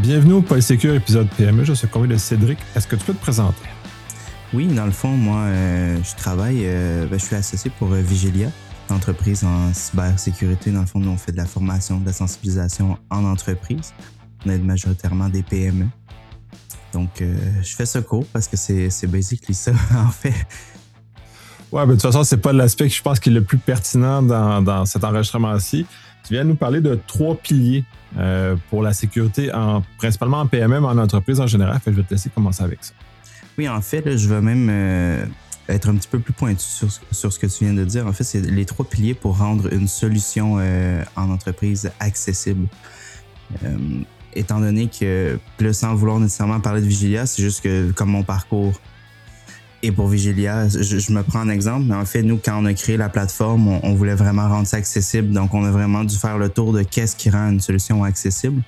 Bienvenue au Polysecure épisode PME. Je suis accompagné de Cédric. Est-ce que tu peux te présenter? Oui, dans le fond, moi, je travaille, je suis associé pour Vigilia, entreprise en cybersécurité. Dans le fond, nous, on fait de la formation, de la sensibilisation en entreprise. On aide majoritairement des PME. Donc, je fais ce cours parce que c'est basically ça, en fait. Ouais, mais de toute façon, c'est pas l'aspect que je pense qui est le plus pertinent dans cet enregistrement-ci. Tu viens de nous parler de 3 piliers pour la sécurité, principalement en PME, mais en entreprise en général. Fait que je vais te laisser commencer avec ça. Oui, en fait, là, je vais même être un petit peu plus pointu sur ce que tu viens de dire. En fait, c'est les 3 piliers pour rendre une solution en entreprise accessible. Étant donné que, là, sans vouloir nécessairement parler de Vigilia, c'est juste que comme mon parcours et pour Vigilia, je me prends un exemple, mais en fait, nous, quand on a créé la plateforme, on voulait vraiment rendre ça accessible. Donc, on a vraiment dû faire le tour de qu'est-ce qui rend une solution accessible.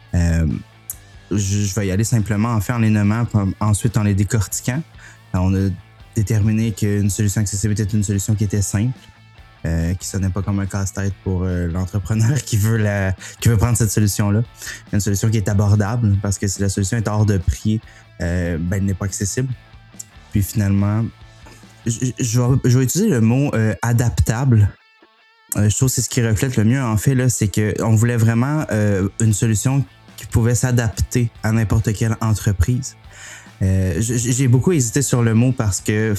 Je vais y aller simplement en fait en les nommant, ensuite en les décortiquant. On a déterminé qu'une solution accessible était une solution qui était simple, qui sonnait pas comme un casse-tête pour l'entrepreneur qui veut prendre cette solution-là. Une solution qui est abordable, parce que si la solution est hors de prix, elle n'est pas accessible. Puis finalement, je vais utiliser le mot adaptable. Je trouve que c'est ce qui reflète le mieux, en fait, là, c'est qu'on voulait vraiment une solution qui pouvait s'adapter à n'importe quelle entreprise. J'ai beaucoup hésité sur le mot parce que,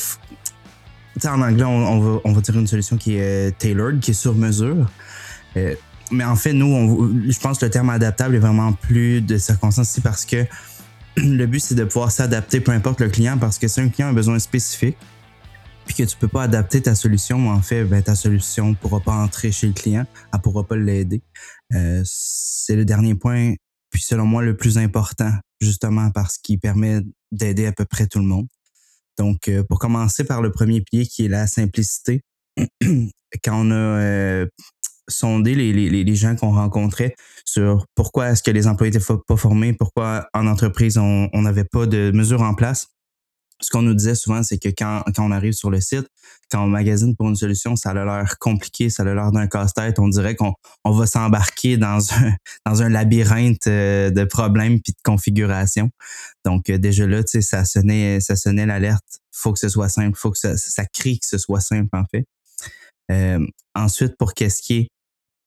en anglais, on va dire une solution qui est tailored, qui est sur mesure. Mais en fait, nous, je pense que le terme adaptable est vraiment plus de circonstance ici parce que le but, c'est de pouvoir s'adapter peu importe le client, parce que si un client a un besoin spécifique puis que tu peux pas adapter ta solution, en fait, ta solution pourra pas entrer chez le client, elle pourra pas l'aider. C'est le dernier point, puis selon moi, le plus important, justement parce qu'il permet d'aider à peu près tout le monde. Donc, pour commencer par le premier pilier qui est la simplicité, quand on a sondé les gens qu'on rencontrait sur pourquoi est-ce que les employés étaient pas formés, pourquoi en entreprise on n'avait pas de mesures en place, ce qu'on nous disait souvent, c'est que quand on arrive sur le site, quand on magasine pour une solution, ça a l'air compliqué, ça a l'air d'un casse-tête. On dirait qu'on va s'embarquer dans un labyrinthe de problèmes puis de configurations. Donc déjà là, tu sais, ça sonnait l'alerte. Faut que ce soit simple, faut que ça crie que ce soit simple en fait. Ensuite, pour qu'est-ce qui est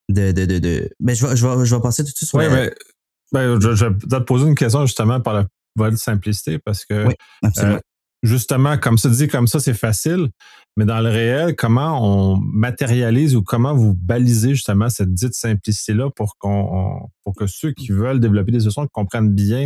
je vais passer tout de suite sur je vais te poser une question justement par la voie de simplicité parce que oui, absolument. Justement, comme ça dit, comme ça, c'est facile, mais dans le réel, comment on matérialise ou comment vous balisez justement cette dite simplicité-là pour que ceux qui veulent développer des solutions comprennent bien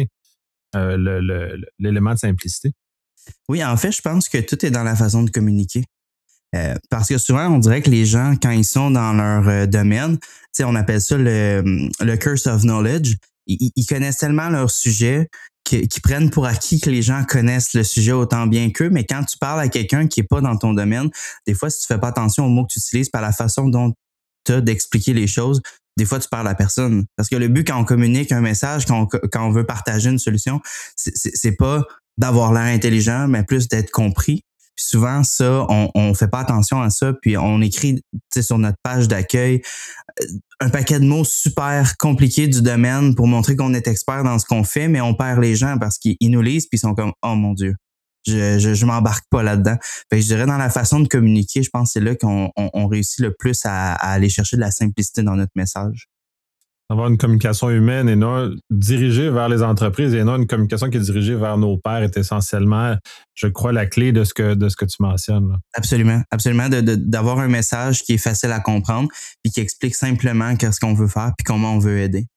l'élément de simplicité? Oui, en fait, je pense que tout est dans la façon de communiquer. Parce que souvent, on dirait que les gens, quand ils sont dans leur domaine, tu sais, on appelle ça le curse of knowledge. Ils connaissent tellement leur sujet qu'ils prennent pour acquis que les gens connaissent le sujet autant bien qu'eux. Mais quand tu parles à quelqu'un qui est pas dans ton domaine, des fois, si tu fais pas attention aux mots que tu utilises, par la façon dont tu as d'expliquer les choses, des fois, tu parles à personne. Parce que le but, quand on communique un message, quand on veut partager une solution, c'est pas d'avoir l'air intelligent, mais plus d'être compris. Puis souvent, ça, on fait pas attention à ça, puis on écrit sur notre page d'accueil un paquet de mots super compliqués du domaine pour montrer qu'on est expert dans ce qu'on fait, mais on perd les gens parce qu'ils nous lisent puis ils sont comme « Oh mon Dieu, je m'embarque pas là-dedans ». Fait que je dirais dans la façon de communiquer, je pense que c'est là qu'on réussit le plus à aller chercher de la simplicité dans notre message. Avoir une communication humaine et non dirigée vers les entreprises et non une communication qui est dirigée vers nos pairs est essentiellement, je crois, la clé de ce que tu mentionnes. Là. Absolument, absolument, d'avoir un message qui est facile à comprendre puis qui explique simplement qu'est-ce qu'on veut faire puis comment on veut aider.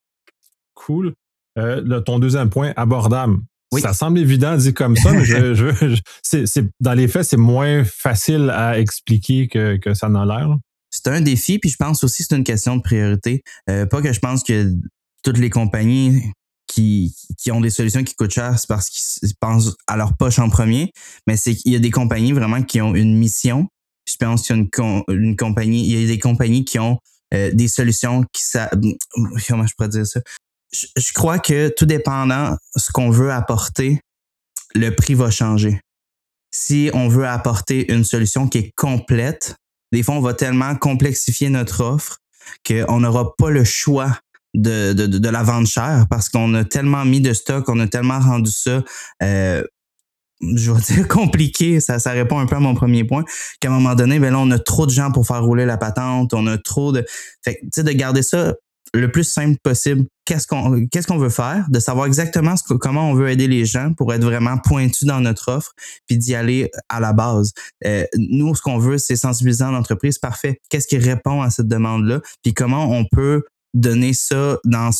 Cool. Ton deuxième point, abordable. Oui. Ça semble évident dit comme ça, mais c'est dans les faits, c'est moins facile à expliquer que ça n'en a l'air. C'est un défi, puis je pense aussi que c'est une question de priorité. Pas que je pense que toutes les compagnies qui ont des solutions qui coûtent cher, c'est parce qu'ils pensent à leur poche en premier, mais c'est qu'il y a des compagnies vraiment qui ont une mission. Je pense qu'il y a une compagnie, il y a des compagnies qui ont des solutions comment je pourrais dire ça? Je crois que tout dépendant ce qu'on veut apporter, le prix va changer. Si on veut apporter une solution qui est complète, des fois, on va tellement complexifier notre offre qu'on n'aura pas le choix de la vente chère parce qu'on a tellement mis de stock, on a tellement rendu ça je vais dire compliqué, ça répond un peu à mon premier point, qu'à un moment donné, ben là, on a trop de gens pour faire rouler la patente, on a trop de... Fait que, tu sais, de garder ça le plus simple possible. Qu'est-ce qu'on veut faire? De savoir exactement comment on veut aider les gens pour être vraiment pointu dans notre offre, puis d'y aller à la base. Nous, ce qu'on veut, c'est sensibiliser l'entreprise. Parfait. Qu'est-ce qui répond à cette demande-là? Puis comment on peut donner ça dans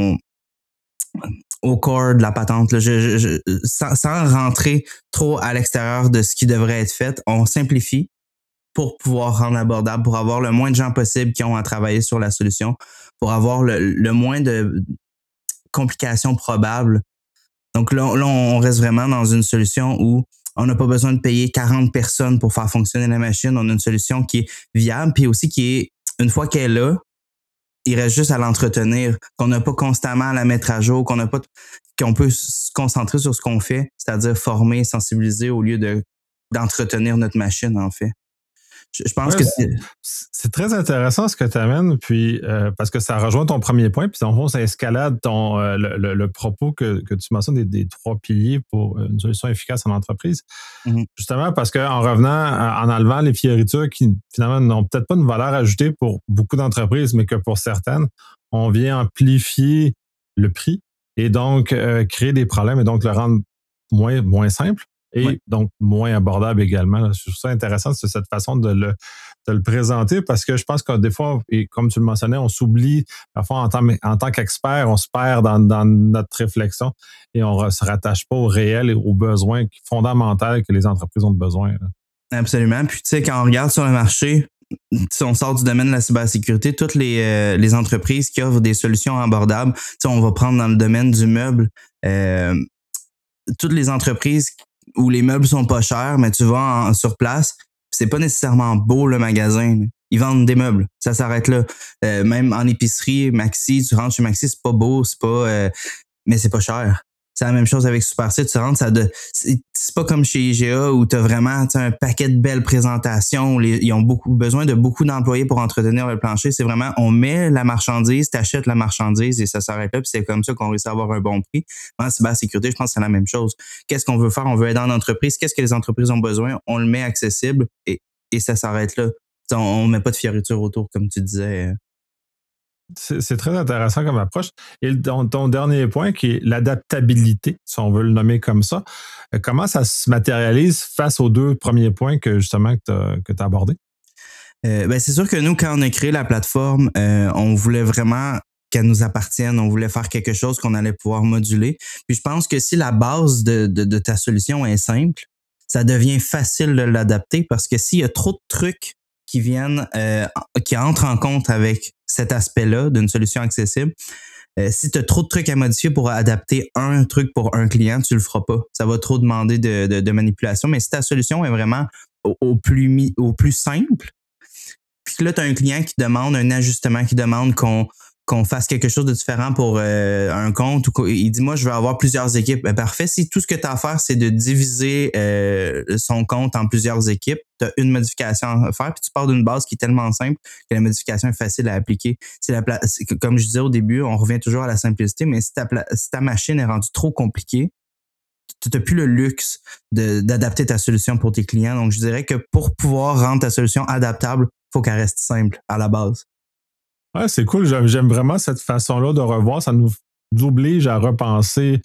au corps de la patente, là. Sans rentrer trop à l'extérieur de ce qui devrait être fait, on simplifie pour pouvoir rendre abordable, pour avoir le moins de gens possible qui ont à travailler sur la solution, pour avoir le moins de complications probables. Donc là, on reste vraiment dans une solution où on n'a pas besoin de payer 40 personnes pour faire fonctionner la machine. On a une solution qui est viable, puis aussi qui est, une fois qu'elle est là, il reste juste à l'entretenir, qu'on n'a pas constamment à la mettre à jour, qu'on peut se concentrer sur ce qu'on fait, c'est-à-dire former, sensibiliser au lieu d'entretenir notre machine, en fait. Je pense que c'est très intéressant ce que tu amènes, puis parce que ça rejoint ton premier point, puis en fond, ça escalade le propos que tu mentionnes des 3 piliers pour une solution efficace en entreprise. Mm-hmm. Justement, parce qu'en revenant, en enlevant les fioritures qui finalement n'ont peut-être pas une valeur ajoutée pour beaucoup d'entreprises, mais que pour certaines, on vient amplifier le prix et donc créer des problèmes et donc le rendre moins simple. Et donc, moins abordable également. Je trouve ça intéressant, c'est cette façon de le présenter parce que je pense que des fois, et comme tu le mentionnais, on s'oublie, parfois en tant qu'expert, on se perd dans notre réflexion et on ne se rattache pas au réel et aux besoins fondamentaux que les entreprises ont besoin. Là. Absolument. Puis, tu sais, quand on regarde sur le marché, si on sort du domaine de la cybersécurité, toutes les entreprises qui offrent des solutions abordables, tu sais, on va prendre dans le domaine du meuble, toutes les entreprises où les meubles sont pas chers, mais tu vas sur place, c'est pas nécessairement beau le magasin. Ils vendent des meubles, ça s'arrête là. Même en épicerie, Maxi, tu rentres chez Maxi, c'est pas beau, mais c'est pas cher. C'est la même chose avec Supersite, tu rentres, c'est pas comme chez IGA où tu as vraiment un paquet de belles présentations. Ils ont besoin de beaucoup d'employés pour entretenir le plancher. C'est vraiment, on met la marchandise, t'achètes la marchandise et ça s'arrête là. Puis c'est comme ça qu'on réussit à avoir un bon prix. En cybersécurité, je pense que c'est la même chose. Qu'est-ce qu'on veut faire? On veut aider en entreprise. Qu'est-ce que les entreprises ont besoin? On le met accessible et ça s'arrête là. On met pas de fioritures autour, comme tu disais. C'est très intéressant comme approche. Et ton dernier point, qui est l'adaptabilité, si on veut le nommer comme ça, comment ça se matérialise face aux 2 premiers points que justement que tu as abordés? C'est sûr que nous, quand on a créé la plateforme, on voulait vraiment qu'elle nous appartienne. On voulait faire quelque chose qu'on allait pouvoir moduler. Puis je pense que si la base de ta solution est simple, ça devient facile de l'adapter parce que s'il y a trop de trucs qui entrent en compte avec cet aspect-là d'une solution accessible, si tu as trop de trucs à modifier pour adapter un truc pour un client, tu le feras pas. Ça va trop demander de manipulation. Mais si ta solution est vraiment au plus simple, puis là, tu as un client qui demande un ajustement, qui demande qu'on fasse quelque chose de différent pour un compte. Il dit, moi, je veux avoir plusieurs équipes. Ben, parfait. Si tout ce que tu as à faire, c'est de diviser son compte en plusieurs équipes, tu as une modification à faire, puis tu pars d'une base qui est tellement simple que la modification est facile à appliquer. Comme je disais au début, on revient toujours à la simplicité, mais si ta machine est rendue trop compliquée, tu n'as plus le luxe d'adapter ta solution pour tes clients. Donc, je dirais que pour pouvoir rendre ta solution adaptable, il faut qu'elle reste simple à la base. Ouais, c'est cool. J'aime vraiment cette façon-là de revoir. Ça nous oblige à repenser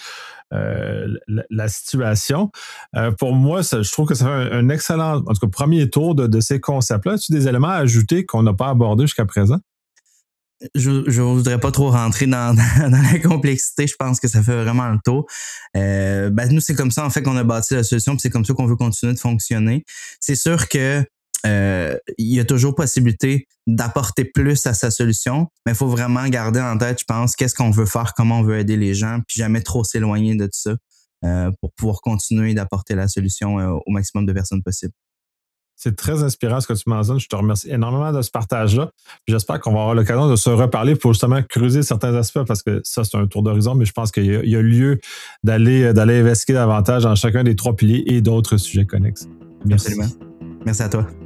la situation. Pour moi, je trouve que ça fait un excellent, en tout cas, premier tour de ces concepts-là. As-tu des éléments à ajouter qu'on n'a pas abordés jusqu'à présent? Je ne voudrais pas trop rentrer dans la complexité. Je pense que ça fait vraiment le tour. Nous, c'est comme ça, en fait, qu'on a bâti la solution, puis c'est comme ça qu'on veut continuer de fonctionner. C'est sûr que il y a toujours possibilité d'apporter plus à sa solution, mais il faut vraiment garder en tête, je pense, qu'est-ce qu'on veut faire, comment on veut aider les gens, puis jamais trop s'éloigner de tout ça pour pouvoir continuer d'apporter la solution au maximum de personnes possible. C'est très inspirant ce que tu mentionnes. Je te remercie énormément de ce partage-là. Puis j'espère qu'on va avoir l'occasion de se reparler pour justement creuser certains aspects parce que ça, c'est un tour d'horizon, mais je pense qu'il y a lieu d'aller investiguer davantage dans chacun des 3 piliers et d'autres sujets connexes. Merci. Absolument. Merci à toi.